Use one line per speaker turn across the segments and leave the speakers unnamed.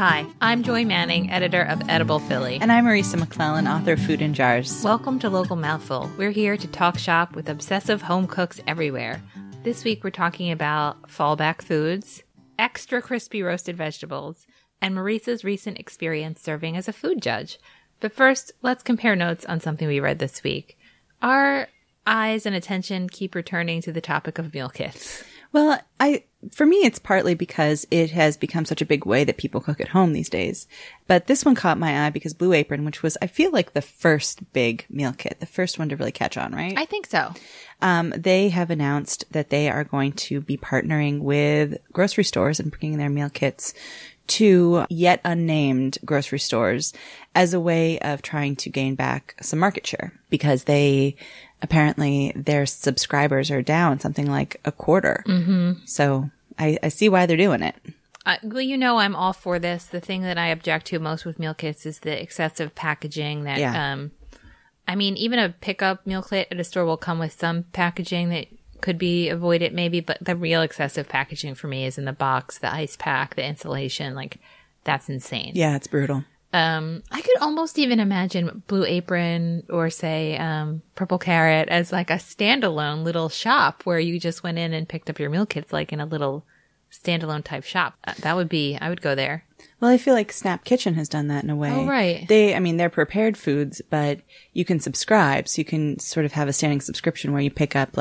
Hi, I'm Joy Manning, editor of Edible Philly.
And I'm Marisa McClellan, author of Food in Jars.
Welcome to Local Mouthful. We're here to talk shop with obsessive home cooks everywhere. This week we're talking about fallback foods, extra crispy roasted vegetables, and Marisa's recent experience serving as a food judge. But first, let's compare notes on something we read this week. Our eyes and attention keep returning to the topic of meal kits.
Well, for me, it's partly because it has become such a big way that people cook at home these days. But this one caught my eye because Blue Apron, which was, I feel like, the first big meal kit, the first one to really catch on, right?
I think so.
They have announced that they are going to be partnering with grocery stores and bringing their meal kits to yet unnamed grocery stores as a way of trying to gain back some market share, because apparently their subscribers are down something like a quarter. Mm-hmm. So I see why they're doing it.
Well, you know, I'm all for this. The thing that I object to most with meal kits is the excessive packaging that, I mean, even a pickup meal kit at a store will come with some packaging that could be avoided maybe, but the real excessive packaging for me is in the box, the ice pack, the insulation, like that's insane.
Yeah, it's brutal.
I could almost even imagine Blue Apron or say Purple Carrot as like a standalone little shop where you just went in and picked up your meal kits, like in a little standalone type shop. I would go there.
Well, I feel like Snap Kitchen has done that in a way.
Oh, right.
They're prepared foods, but you can subscribe. So you can sort of have a standing subscription where you pick up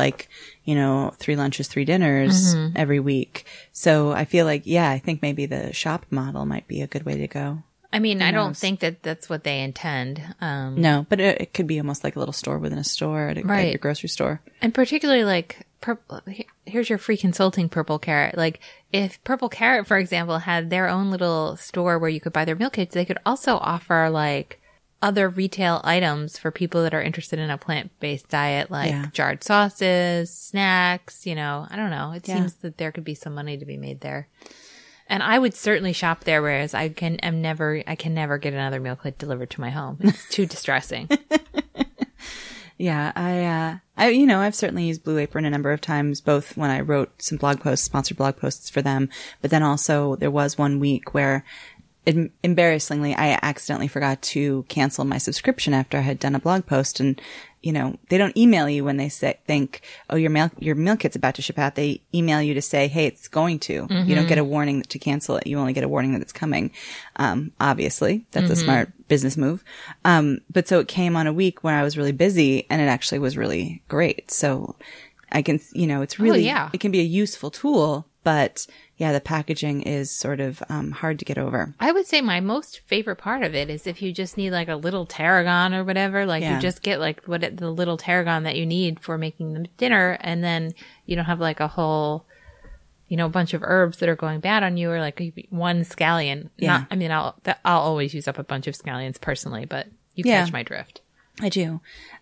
3 lunches, 3 dinners every week. So I feel like, I think maybe the shop model might be a good way to go. I mean,
I don't think that that's what they intend.
No, but it could be almost like a little store within a store at your grocery store.
And particularly here's your free consulting, Purple Carrot. Like if Purple Carrot, for example, had their own little store where you could buy their meal kits, they could also offer other retail items for people that are interested in a plant-based diet, jarred sauces, snacks, I don't know. It seems that there could be some money to be made there. And I would certainly shop there, whereas I can never get another meal kit delivered to my home. It's too distressing.
Yeah, I've certainly used Blue Apron a number of times, both when I wrote some sponsored blog posts for them, but then also there was one week where embarrassingly, I accidentally forgot to cancel my subscription after I had done a blog post. And, they don't email you when they think, oh, your meal kit's about to ship out. They email you to say, hey, it's going to. Mm-hmm. You don't get a warning to cancel it. You only get a warning that it's coming. Obviously, that's a smart business move. But so it came on a week where I was really busy, and it actually was really great. So I can, it's really, it can be a useful tool, but the packaging is sort of hard to get over.
I would say my most favorite part of it is if you just need a little tarragon or whatever, you just get the little tarragon that you need for making the dinner, and then you don't have a whole, bunch of herbs that are going bad on you, or one scallion.
Yeah.
I'll always use up a bunch of scallions personally, but you catch my drift.
I do.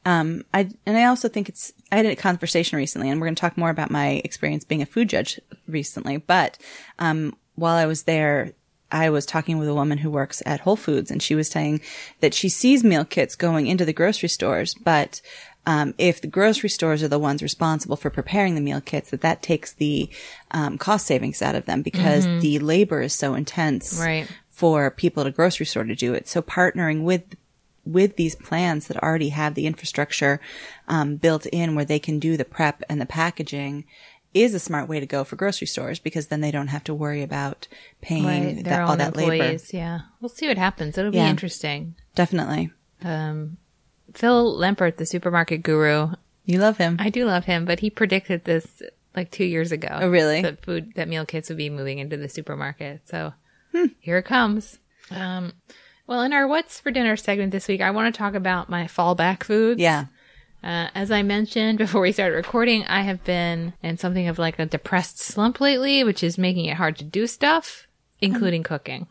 I also think I had a conversation recently, and we're going to talk more about my experience being a food judge recently. But, while I was there, I was talking with a woman who works at Whole Foods, and she was saying that she sees meal kits going into the grocery stores, but, if the grocery stores are the ones responsible for preparing the meal kits, that takes the, cost savings out of them, because the labor is so intense for people at a grocery store to do it. So partnering with these plans that already have the infrastructure built in where they can do the prep and the packaging is a smart way to go for grocery stores, because then they don't have to worry about paying all that
employees, labor. Yeah. We'll see what happens. It'll be interesting.
Definitely.
Phil Lempert, the supermarket guru.
You love him.
I do love him, but he predicted this 2 years ago.
Oh, really?
That meal kits would be moving into the supermarket. So here it comes. Well, in our What's for Dinner segment this week, I want to talk about my fallback foods.
Yeah.
As I mentioned before we started recording, I have been in something of a depressed slump lately, which is making it hard to do stuff, including cooking.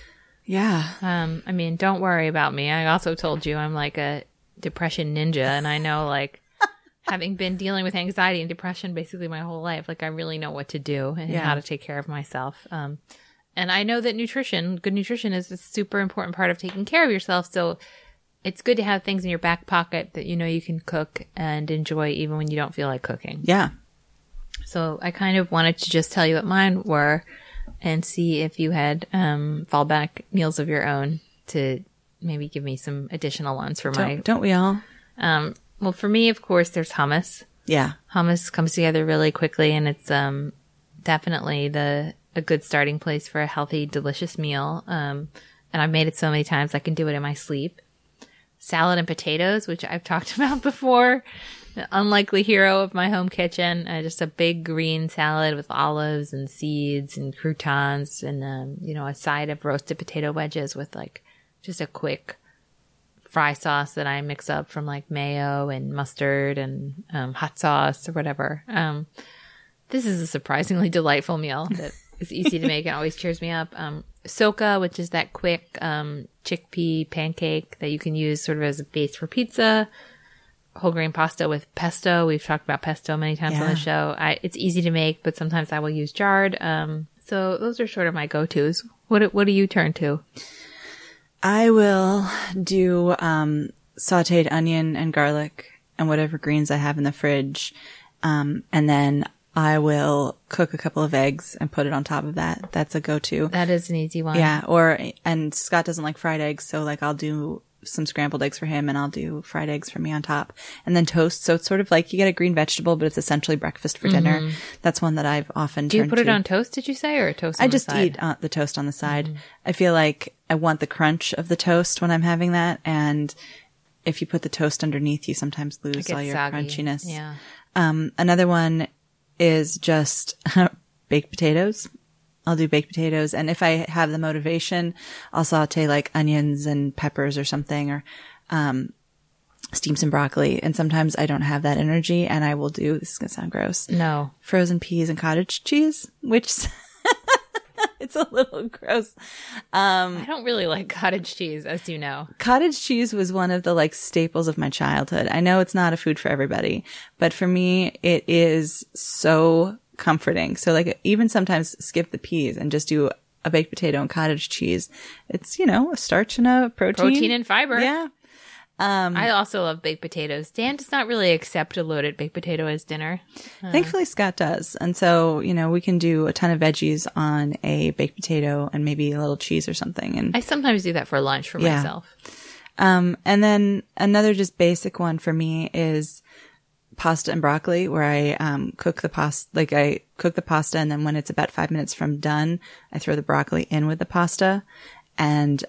Yeah.
Don't worry about me. I also told you I'm a depression ninja, and I know having been dealing with anxiety and depression basically my whole life, I really know what to do and how to take care of myself. And I know that good nutrition is a super important part of taking care of yourself. So it's good to have things in your back pocket that you can cook and enjoy even when you don't feel like cooking.
Yeah.
So I kind of wanted to just tell you what mine were. and see if you had fallback meals of your own to maybe give me some additional ones for my...
Don't we all?
Well, for me, of course, there's hummus.
Yeah.
Hummus comes together really quickly, and it's definitely a good starting place for a healthy, delicious meal. And I've made it so many times I can do it in my sleep. Salad and potatoes, which I've talked about before. The unlikely hero of my home kitchen. Just a big green salad with olives and seeds and croutons and, a side of roasted potato wedges with like just a quick fry sauce that I mix up from like mayo and mustard and hot sauce or whatever. This is a surprisingly delightful meal that is easy to make and always cheers me up. Soka, which is that quick chickpea pancake that you can use sort of as a base for pizza. Whole grain pasta with pesto. We've talked about pesto many times on the show. It's easy to make, but sometimes I will use jarred. So those are sort of my go-tos. What do you turn to?
I will do sauteed onion and garlic and whatever greens I have in the fridge. And then I will cook a couple of eggs and put it on top of that. That's a go-to.
That is an easy one.
Yeah. And Scott doesn't like fried eggs, so like I'll do some scrambled eggs for him and I'll do fried eggs for me on top. And then toast. So it's sort of like you get a green vegetable, but it's essentially breakfast for dinner. That's one that I've often
Do you put it on toast, did you say, or toast on the side?
I just eat the toast on the side. I feel like I want the crunch of the toast when I'm having that. And if you put the toast underneath, you sometimes lose all your
soggy.
crunchiness.
Yeah.
Another one is just baked potatoes. I'll do baked potatoes. And if I have the motivation, I'll saute like onions and peppers or something, or steam some broccoli. And sometimes I don't have that energy and I will do, this is going to sound gross.
No.
Frozen peas and cottage cheese, which it's a little gross.
I don't really like cottage cheese, as you know.
Cottage cheese was one of the like staples of my childhood. I know it's not a food for everybody, but for me, it is so comforting. So like even sometimes skip the peas and just do a baked potato and cottage cheese. It's, a starch and a protein.
Protein and fiber.
Yeah.
I also love baked potatoes. Dan does not really accept a loaded baked potato as dinner.
Thankfully, Scott does. And so, we can do a ton of veggies on a baked potato and maybe a little cheese or something. And
I sometimes do that for lunch for myself.
And then another just basic one for me is pasta and broccoli, where I cook the pasta. Like I cook the pasta, and then when it's about 5 minutes from done, I throw the broccoli in with the pasta, and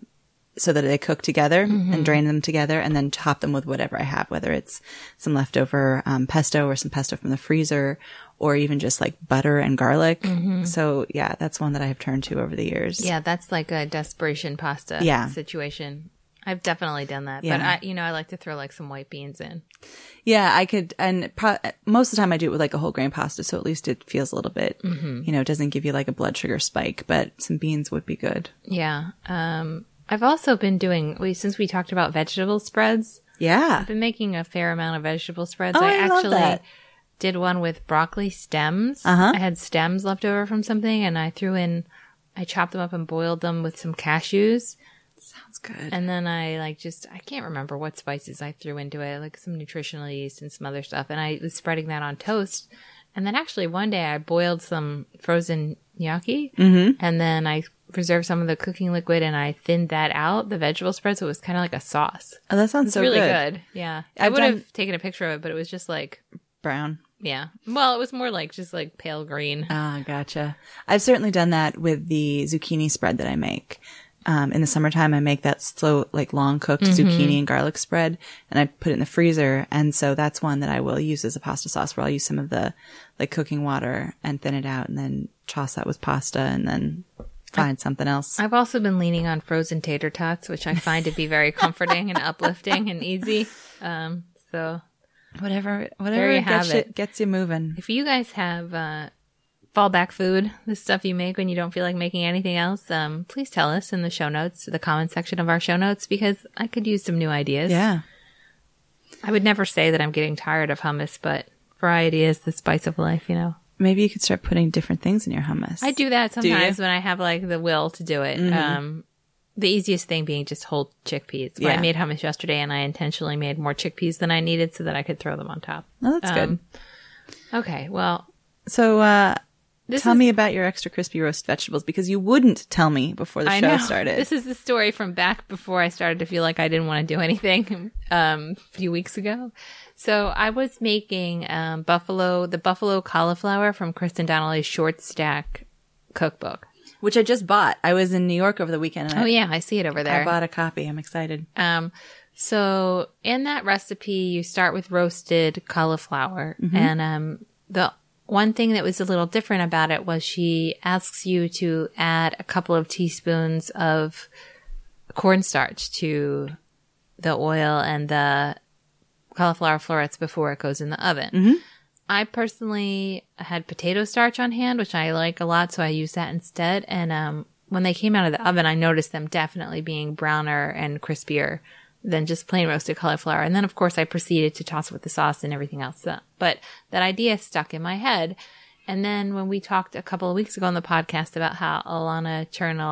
so that they cook together and drain them together, and then top them with whatever I have, whether it's some leftover pesto or some pesto from the freezer, or even just like butter and garlic. So yeah, that's one that I have turned to over the years.
Yeah, that's like a desperation pasta situation. I've definitely done that, but I like to throw like some white beans in.
Yeah, I could, and most of the time I do it with like a whole grain pasta, so at least it feels a little bit, it doesn't give you like a blood sugar spike, but some beans would be good.
Yeah. I've also been doing, since we talked about vegetable spreads.
Yeah.
I've been making a fair amount of vegetable spreads.
Oh,
I
actually
love that. Did one with broccoli stems. I had stems left over from something, and I chopped them up and boiled them with some cashews.
Sounds good.
And then I can't remember what spices I threw into it, like some nutritional yeast and some other stuff. And I was spreading that on toast. And then actually one day I boiled some frozen gnocchi, and then I preserved some of the cooking liquid and I thinned that out, the vegetable spread, so it was kind of like a sauce.
Oh, that sounds so
really
good.
good. Yeah. I would have taken a picture of it, but it was just like
brown.
Yeah. Well, it was more like just like pale green.
Ah, gotcha. I've certainly done that with the zucchini spread that I make. In the summertime, I make that slow, like long cooked zucchini and garlic spread, and I put it in the freezer. And so that's one that I will use as a pasta sauce, where I'll use some of the like cooking water and thin it out, and then toss that with pasta, and then find something else.
I've also been leaning on frozen tater tots, which I find to be very comforting and uplifting and easy. So
whatever gets you moving.
If you guys have fallback food, the stuff you make when you don't feel like making anything else, please tell us in the show notes, the comment section of our show notes, because I could use some new ideas.
Yeah.
I would never say that I'm getting tired of hummus, but variety is the spice of life,
Maybe you could start putting different things in your hummus.
I do that sometimes when I have like the will to do it. The easiest thing being just whole chickpeas. I made hummus yesterday, and I intentionally made more chickpeas than I needed so that I could throw them on top.
Oh, that's good.
Okay, well.
So, Tell me about your extra crispy roast vegetables, because you wouldn't tell me before the show started.
This is the story from back before I started to feel like I didn't want to do anything a few weeks ago. So I was making the buffalo cauliflower from Kristen Donnelly's Short Stack cookbook.
Which I just bought. I was in New York over the weekend. And
I see it over there.
I bought a copy. I'm excited.
So in that recipe, you start with roasted cauliflower. And the one thing that was a little different about it was she asks you to add a couple of teaspoons of cornstarch to the oil and the cauliflower florets before it goes in the oven. I personally had potato starch on hand, which I like a lot, so I use that instead. And when they came out of the oven, I noticed them definitely being browner and crispier than just plain roasted cauliflower. And then, of course, I proceeded to toss it with the sauce and everything else. But that idea stuck in my head. And then when we talked a couple of weeks ago on the podcast about how Alana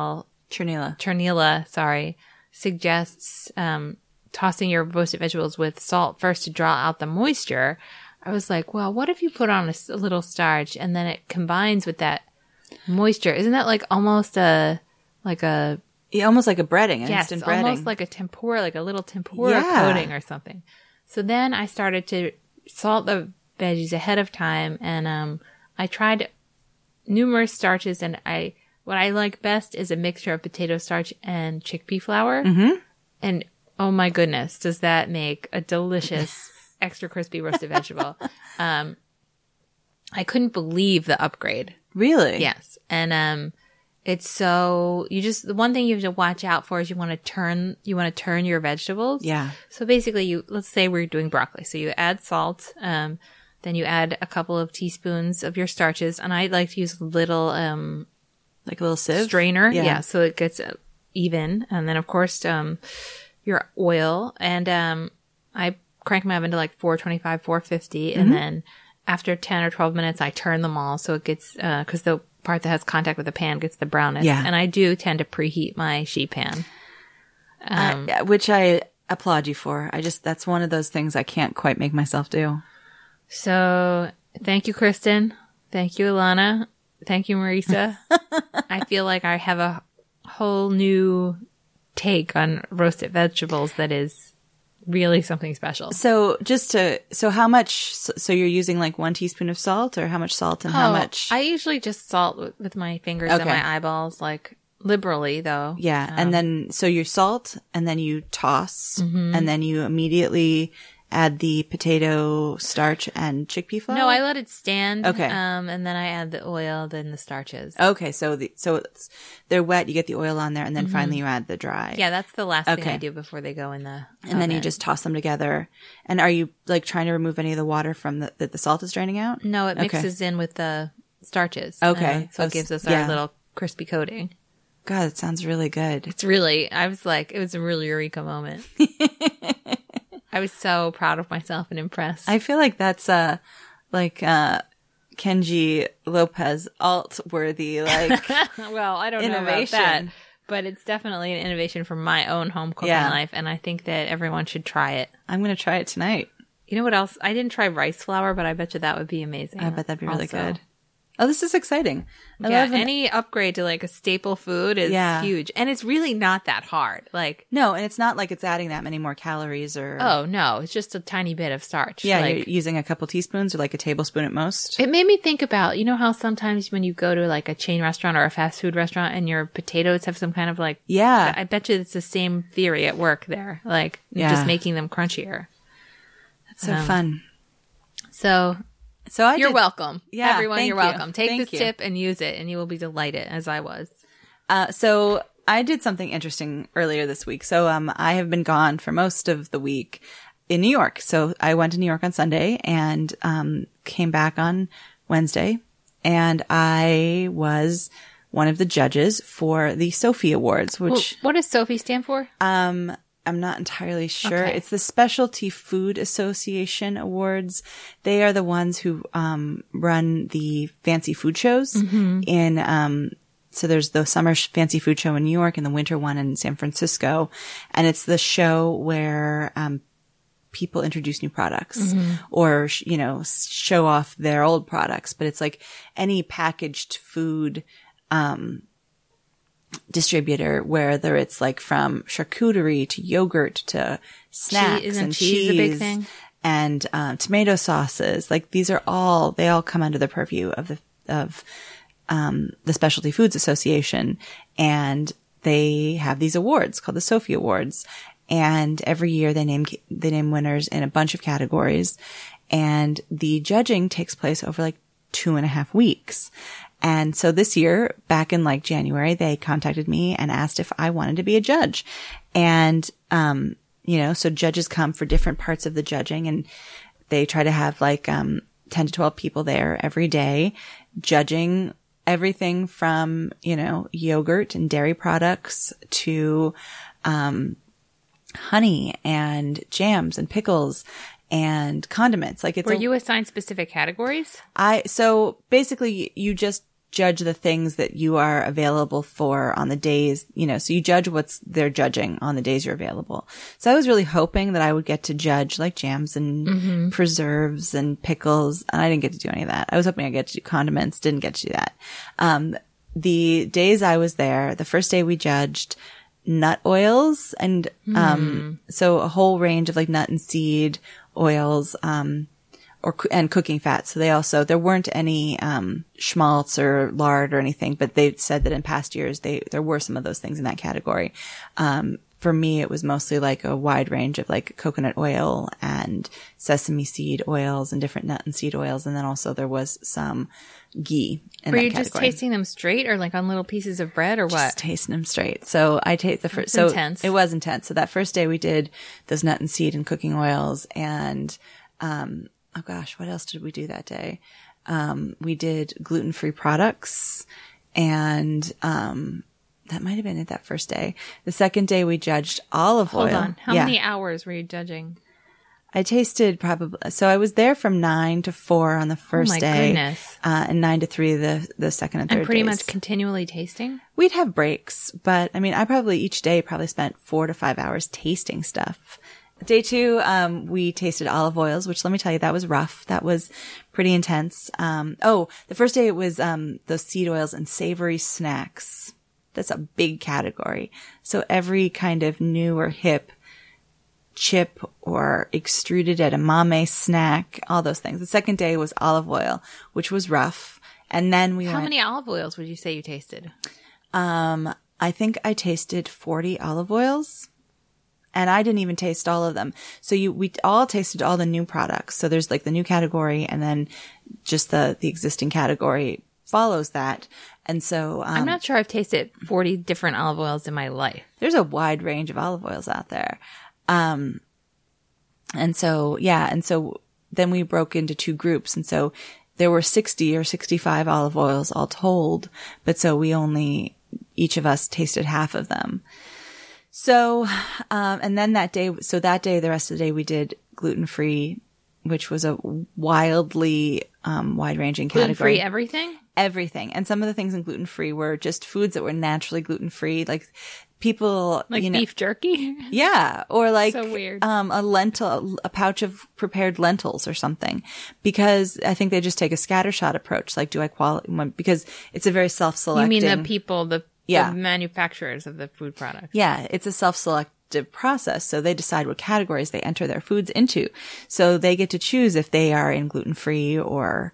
Chernila, suggests tossing your roasted vegetables with salt first to draw out the moisture, I was like, well, what if you put on a little starch and then it combines with that moisture? Isn't that like almost almost like a
breading, instant breading.
Almost like a tempura, like a little tempura coating or something. So then I started to salt the veggies ahead of time, and I tried numerous starches, and what I like best is a mixture of potato starch and chickpea flour. And oh my goodness, does that make a delicious extra crispy roasted vegetable. I couldn't believe the upgrade.
Really?
Yes. And it's so the one thing you have to watch out for is you want to turn your vegetables.
Yeah.
So basically let's say we're doing broccoli. So you add salt, then you add a couple of teaspoons of your starches, and I like to use a little
like a little sieve
strainer. Yeah, so it gets even. And then of course your oil, and I crank my oven to like 425, 450, and then after 10 or 12 minutes, I turn them all so it gets, because the part that has contact with the pan gets the brownest.
Yeah.
And I do tend to preheat my sheet pan.
Which I applaud you for. That's one of those things I can't quite make myself do.
So thank you, Kristen. Thank you, Alana. Thank you, Marisa. I feel like I have a whole new take on roasted vegetables that is really something special.
So how much, so you're using like 1 teaspoon of salt, or how much salt and how much?
I usually just salt with my fingers and my eyeballs, like liberally though.
Yeah. And then, so you salt and then you toss and then you immediately add the potato starch and chickpea flour?
No, I let it stand.
Okay.
And then I add the oil, then the starches.
Okay. So they're wet, you get the oil on there, and then finally you add the dry.
Yeah, that's the last thing I do before they go in the
And then you just toss them together. And are you like trying to remove any of the water from that the salt is draining out?
No, it mixes in with the starches.
Okay.
So it gives us our little crispy coating.
God, it sounds really good.
It was a real eureka moment. I was so proud of myself and impressed.
I feel like that's Kenji Lopez alt worthy, like
well, I don't know about that, but it's definitely an innovation for my own home cooking life, and I think that everyone should try it.
I'm going to try it tonight.
You know what else? I didn't try rice flour, but I bet you that would be amazing.
I bet that'd be really good. Oh, this is exciting.
I love any upgrade to like a staple food is huge. And it's really not that hard.
No, and it's not like it's adding that many more calories or...
Oh, no. It's just a tiny bit of starch.
Yeah, you're using a couple teaspoons or like a tablespoon at most.
It made me think about, you know how sometimes when you go to like a chain restaurant or a fast food restaurant and your potatoes have some kind of like...
Yeah.
I bet you it's the same theory at work there. Just making them crunchier.
That's so fun.
So you're welcome.
Yeah,
everyone, you're welcome. Take this
you.
tip and use it, and you will be delighted, as I was.
So I did something interesting earlier this week. So I have been gone for most of the week in New York. So I went to New York on Sunday and came back on Wednesday, and I was one of the judges for the Sophie Awards. Which
what does Sophie stand for?
I'm not entirely sure.
Okay.
It's the Specialty Food Association Awards. They are the ones who run the fancy food shows so there's the summer fancy food show in New York and the winter one in San Francisco. And it's the show where people introduce new products or, show off their old products. But it's like any packaged food, distributor, whether it's like from charcuterie to yogurt to snacks
Isn't
and
cheese a big thing?
and tomato sauces. Like they all come under the purview of the Specialty Foods Association, and they have these awards called the Sophie Awards. And every year they name winners in a bunch of categories, and the judging takes place over like 2.5 weeks. And so this year, back in like January, they contacted me and asked if I wanted to be a judge. And, so judges come for different parts of the judging, and they try to have like, 10 to 12 people there every day judging everything from, yogurt and dairy products to, honey and jams and pickles and condiments. Like
Were you assigned specific categories?
So basically you just judge the things that you are available for on the days, so you judge what's they're judging on the days you're available. So I was really hoping that I would get to judge like jams and preserves and pickles. And I didn't get to do any of that. I was hoping I'd get to do condiments. Didn't get to do that. The days I was there, the first day we judged nut oils and, so a whole range of like nut and seed oils, and cooking fats. So there weren't any, schmaltz or lard or anything, but they said that in past years, there were some of those things in that category. For me, it was mostly like a wide range of like coconut oil and sesame seed oils and different nut and seed oils. And then also there was some ghee in
Were
that
you
category.
just tasting them straight or like on little pieces of bread or what?
Just tasting them straight. So I taste the first,
intense.
It was intense. So that first day we did those nut and seed and cooking oils and, oh gosh, what else did we do that day? We did gluten-free products and, that might have been it that first day. The second day we judged olive oil.
Hold on. How many hours were you judging?
I tasted so I was there from 9 to 4 on the first day.
Goodness.
And 9 to 3 the second and third
And pretty
days.
much continually tasting?
We'd have breaks, but I mean, each day probably spent 4 to 5 hours tasting stuff. Day 2, we tasted olive oils, which let me tell you, that was rough. That was pretty intense. The first day it was, those seed oils and savory snacks. That's a big category. So every kind of new or hip chip or extruded edamame snack, all those things. The second day was olive oil, which was rough. And then
How many olive oils would you say you tasted?
I think I tasted 40 olive oils. And I didn't even taste all of them. So we all tasted all the new products. So there's like the new category and then just the existing category follows that. And so,
I'm not sure I've tasted 40 different olive oils in my life.
There's a wide range of olive oils out there. And so then we broke into 2 groups. And so there were 60 or 65 olive oils all told. But so each of us tasted half of them. So, and then the rest of the day we did gluten-free, which was a wildly, wide-ranging category.
Gluten-free everything?
Everything. And some of the things in gluten-free were just foods that were naturally gluten-free, like people,
like beef jerky?
Yeah. Or like,
so weird.
A pouch of prepared lentils or something, because I think they just take a scattershot approach. Like, because it's a very self-selecting.
You mean the people, the manufacturers of the food product?
Yeah. It's a self-selective process. So they decide what categories they enter their foods into. So they get to choose if they are in gluten-free or,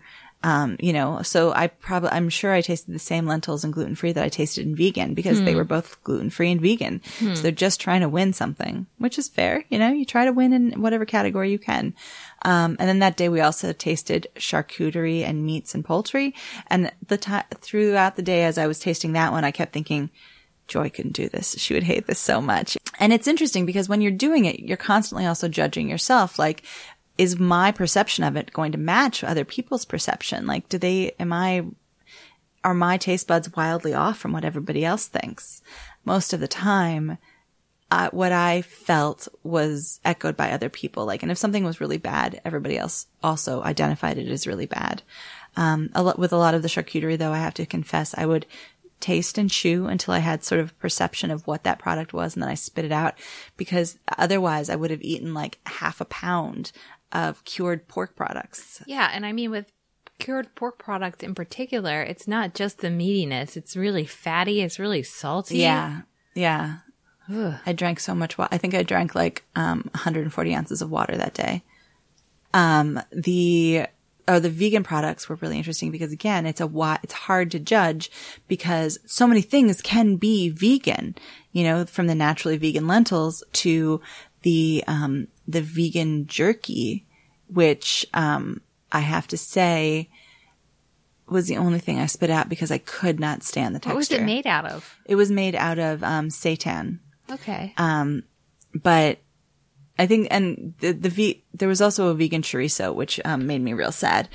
so I'm sure I tasted the same lentils in gluten-free that I tasted in vegan because they were both gluten-free and vegan. So they're just trying to win something, which is fair. You try to win in whatever category you can. And then that day we also tasted charcuterie and meats and poultry. And throughout the day, as I was tasting that one, I kept thinking, Joy couldn't do this. She would hate this so much. And it's interesting because when you're doing it, you're constantly also judging yourself. Like, is my perception of it going to match other people's perception? Like, are my taste buds wildly off from what everybody else thinks? Most of the time, what I felt was echoed by other people. Like, and if something was really bad, everybody else also identified it as really bad. With a lot of the charcuterie, though, I have to confess, I would taste and chew until I had sort of a perception of what that product was, and then I spit it out, because otherwise I would have eaten like half a pound of cured pork products.
Yeah, and I mean with cured pork products in particular, it's not just the meatiness. It's really fatty. It's really salty.
Yeah. Yeah.
Ugh.
I drank so much water. I think I drank like 140 ounces of water that day. The vegan products were really interesting because, again, it's hard to judge because so many things can be vegan, from the naturally vegan lentils to the vegan jerky, which, I have to say was the only thing I spit out because I could not stand the texture.
What was it made out of?
It was made out of, seitan.
Okay.
But I think, and there was also a vegan chorizo, which, made me real sad.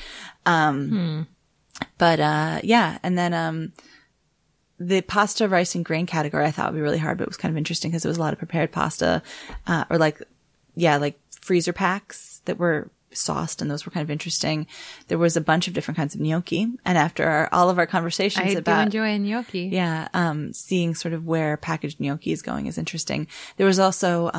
But, yeah. And then, the pasta, rice, and grain category I thought would be really hard, but it was kind of interesting because there was a lot of prepared pasta, or like freezer packs that were sauced, and those were kind of interesting. There was a bunch of different kinds of gnocchi, and after all of our conversations
I do enjoy gnocchi.
Yeah, seeing sort of where packaged gnocchi is going is interesting. There was also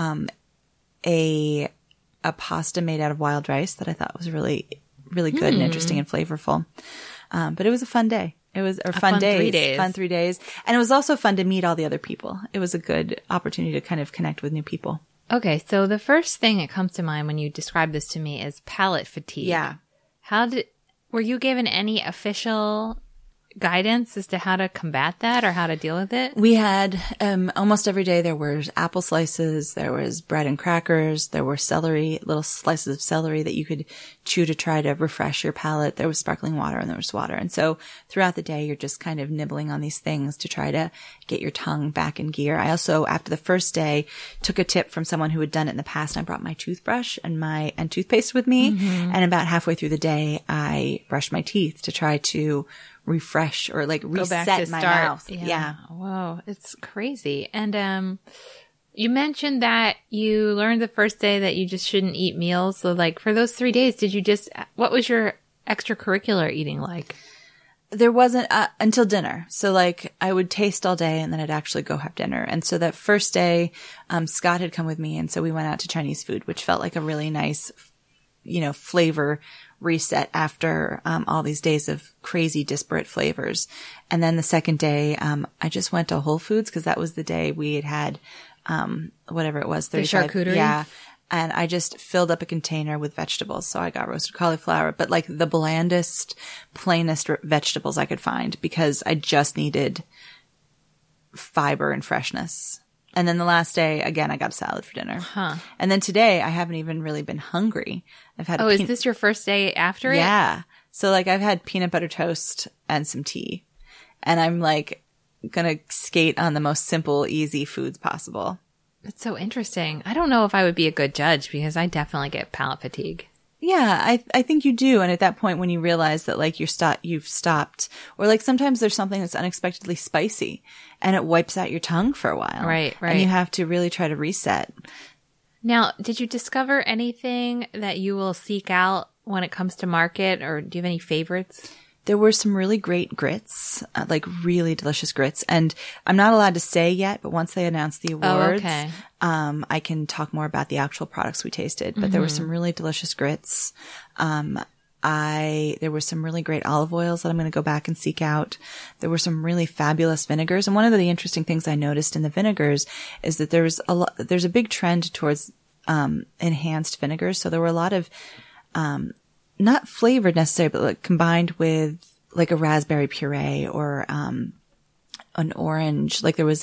a pasta made out of wild rice that I thought was really, really good and interesting and flavorful. But it was a fun day. It was fun 3 days. Fun 3 days, and it was also fun to meet all the other people. It was a good opportunity to kind of connect with new people.
Okay, so the first thing that comes to mind when you describe this to me is palate fatigue.
Yeah.
Were you given any official guidance as to how to combat that or how to deal with it?
We had, almost every day there was apple slices, there was bread and crackers, there were little slices of celery that you could chew to try to refresh your palate. There was sparkling water and there was water. And so throughout the day, you're just kind of nibbling on these things to try to get your tongue back in gear. I also, after the first day, took a tip from someone who had done it in the past. I brought my toothbrush and toothpaste with me. Mm-hmm. And about halfway through the day, I brushed my teeth to try to refresh or like reset my mouth. Yeah.
Whoa. It's crazy. And, you mentioned that you learned the first day that you just shouldn't eat meals. So like for those 3 days, what was your extracurricular eating like?
There wasn't until dinner. So like I would taste all day and then I'd actually go have dinner. And so that first day, Scott had come with me. And so we went out to Chinese food, which felt like a really nice, flavor reset after all these days of crazy disparate flavors. And then the second day, I just went to Whole Foods because that was the day we had whatever it was, 35.
The charcuterie?
Yeah. And I just filled up a container with vegetables. So I got roasted cauliflower, but like the blandest, plainest vegetables I could find because I just needed fiber and freshness. And then the last day, again, I got a salad for dinner.
Huh.
And then today, I haven't even really been hungry. I've had
is this your first day after it?
Yeah. So like I've had peanut butter toast and some tea. And I'm like gonna skate on the most simple, easy foods possible.
That's so interesting. I don't know if I would be a good judge because I definitely get palate fatigue.
Yeah, I think you do. And at that point, when you realize that like you've stopped, or like sometimes there's something that's unexpectedly spicy and it wipes out your tongue for a while.
Right.
And you have to really try to reset.
Now, did you discover anything that you will seek out when it comes to market, or do you have any favorites?
There were some really great grits, like really delicious grits. And I'm not allowed to say yet, but once they announce the awards, I can talk more about the actual products we tasted. But there were some really delicious grits. There were some really great olive oils that I'm going to go back and seek out. There were some really fabulous vinegars. And one of the interesting things I noticed in the vinegars is that there's a big trend towards, enhanced vinegars. So there were a lot of, not flavored necessarily, but like combined with like a raspberry puree or, an orange. Like there was,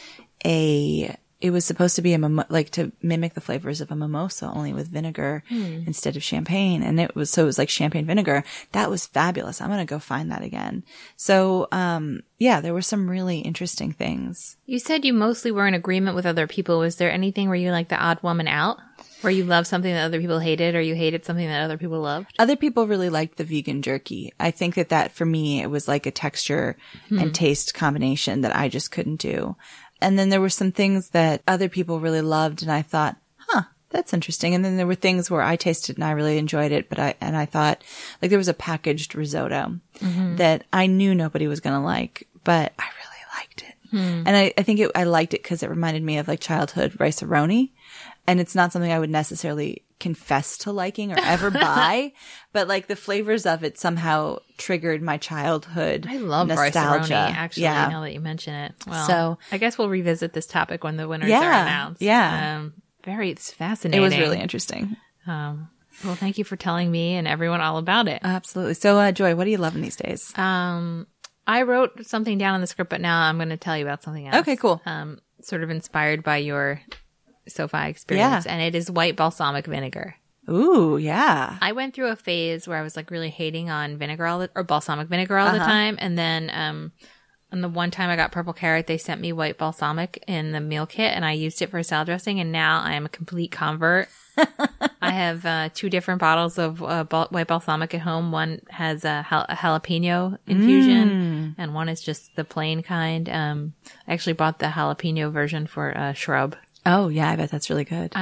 it was supposed to be like to mimic the flavors of a mimosa, only with vinegar instead of champagne. And it was like champagne vinegar. That was fabulous. I'm going to go find that again. So, yeah, there were some really interesting things.
You said you mostly were in agreement with other people. Was there anything where you like the odd woman out? Where you loved something that other people hated, or you hated something that other people loved?
Other people really liked the vegan jerky. I think that for me, it was like a texture and taste combination that I just couldn't do. And then there were some things that other people really loved, and I thought, that's interesting. And then there were things where I tasted and I really enjoyed it, but I thought, like there was a packaged risotto that I knew nobody was going to like, but I really liked it. And I think I liked it because it reminded me of like childhood rice-a-roni. And it's not something I would necessarily confess to liking or ever buy, but like the flavors of it somehow triggered my childhood
I love
nostalgia.
rice-a-roni, actually, now that you mention it. Well, so I guess we'll revisit this topic when the winners are announced.
Yeah.
It's fascinating.
It was really interesting.
Well, thank you for telling me and everyone all about it.
Absolutely. So, Joy, what are you loving these days?
I wrote something down in the script, but now I'm going to tell you about something else.
Okay, cool.
Sort of inspired by your SoFi experience, and it is white balsamic vinegar.
Ooh, yeah.
I went through a phase where I was like really hating on vinegar or balsamic vinegar all the time, and then on the one time I got Purple Carrot, they sent me white balsamic in the meal kit, and I used it for salad dressing, and now I am a complete convert. I have 2 different bottles of white balsamic at home. One has a jalapeno infusion, and one is just the plain kind. I actually bought the jalapeno version for Shrub.
Oh, yeah, I bet that's really good.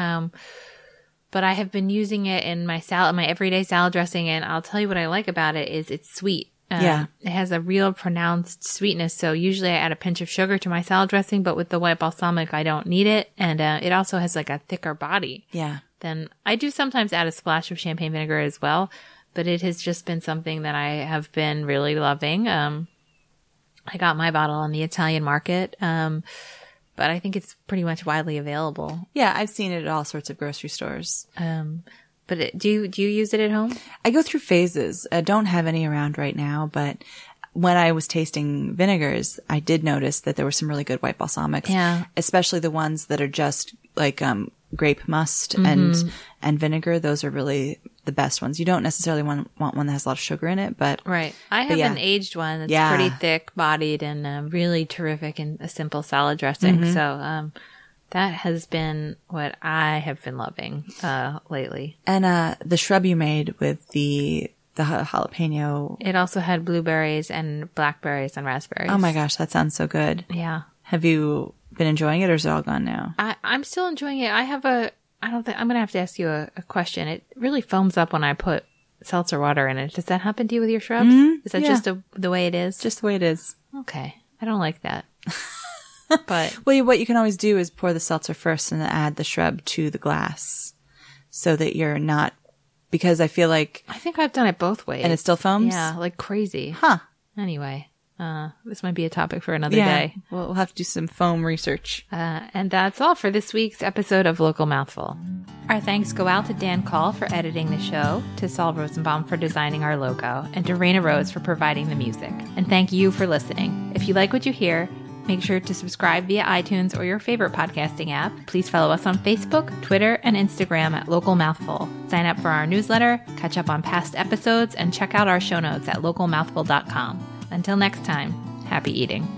But I have been using it in my everyday salad dressing, and I'll tell you what I like about it is it's sweet. It has a real pronounced sweetness. So usually I add a pinch of sugar to my salad dressing, but with the white balsamic, I don't need it. And it also has like a thicker body.
Yeah.
Then I do sometimes add a splash of champagne vinegar as well, but it has just been something that I have been really loving. I got my bottle on the Italian market, but I think it's pretty much widely available.
Yeah, I've seen it at all sorts of grocery stores.
But do you use it at home?
I go through phases. I don't have any around right now, but when I was tasting vinegars, I did notice that there were some really good white balsamics.
Yeah.
Especially the ones that are just like grape must and vinegar. Those are really the best ones. You don't necessarily want one that has a lot of sugar in it, but
right. I have an aged one that's pretty thick bodied and really terrific in a simple salad dressing. So that has been what I have been loving lately.
And the shrub you made with the jalapeno.
It also had blueberries and blackberries and raspberries.
Oh my gosh, that sounds so good.
Yeah.
Have you been enjoying it, or is it all gone now?
I'm still enjoying it. I'm going to have to ask you a question. It really foams up when I put seltzer water in it. Does that happen to you with your shrubs? Is that just the way it is?
Just the way it is.
Okay. I don't like that. But
well, what you can always do is pour the seltzer first and then add the shrub to the glass so that you're not, because I feel like.
I think I've done it both ways.
And it still foams?
Yeah, like crazy.
Huh.
Anyway, this might be a topic for another day.
We'll have to do some foam research.
And that's all for this week's episode of Local Mouthful. Our thanks go out to Dan Call for editing the show, to Saul Rosenbaum for designing our logo, and to Raina Rose for providing the music. And thank you for listening. If you like what you hear, make sure to subscribe via iTunes or your favorite podcasting app. Please follow us on Facebook, Twitter, and Instagram at Local Mouthful. Sign up for our newsletter, catch up on past episodes, and check out our show notes at localmouthful.com. Until next time, happy eating.